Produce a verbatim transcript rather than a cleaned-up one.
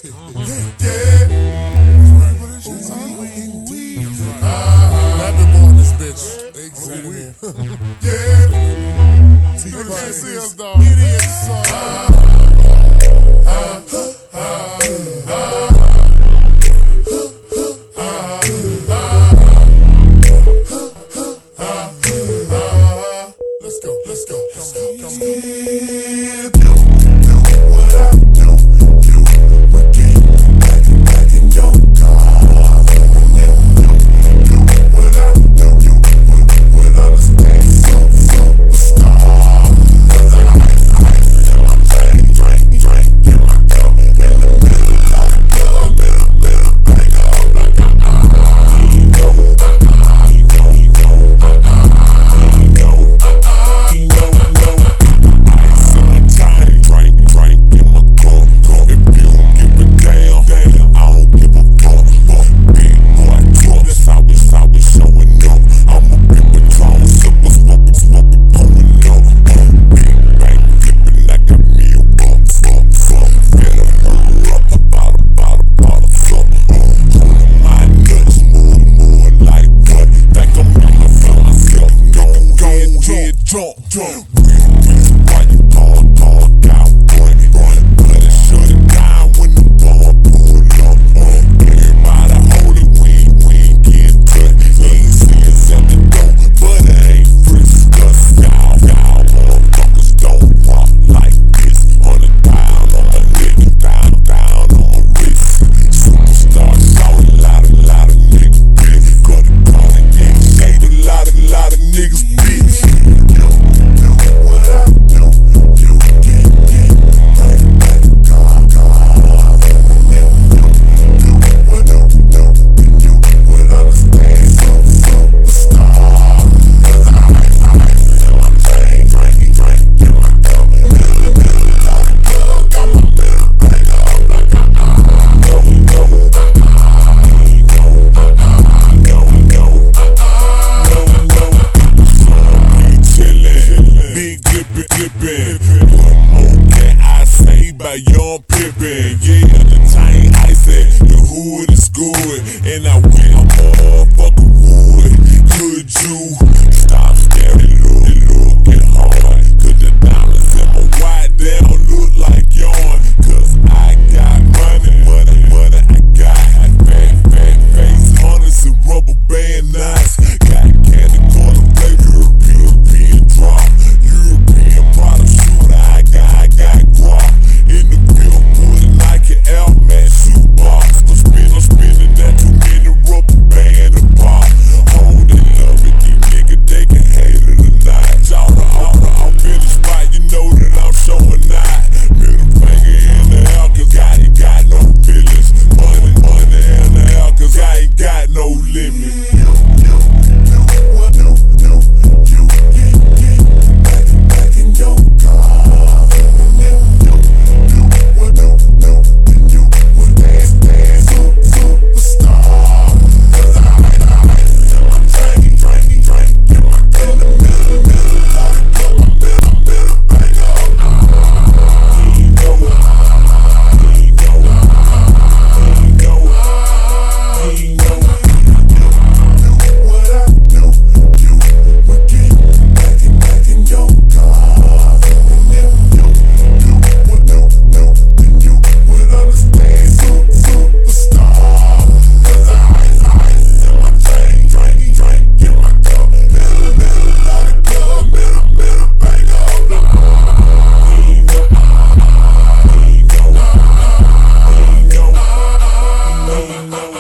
Yeah. I've been born this bitch. Exactly. Yeah. T can't see us, dog. Idiots, Let's go, let's go, let's go, come on. Jump, jump. Why you tall, tall, down, boy? Better shut it down when the ball pull up. Everybody hold it, we ain't, we ain't getting cut. You ain't seeing something dope, but it ain't frisk us. Y'all, y'all motherfuckers don't rock like this. Hundred pound on my neck, down, down on my wrist. Superstar shouting, lot of, lot of niggas bitch. Got it gone and get shade, a lot of, lot of niggas bitch. Young Pippin, yeah, the chain icy, the hood is good, and I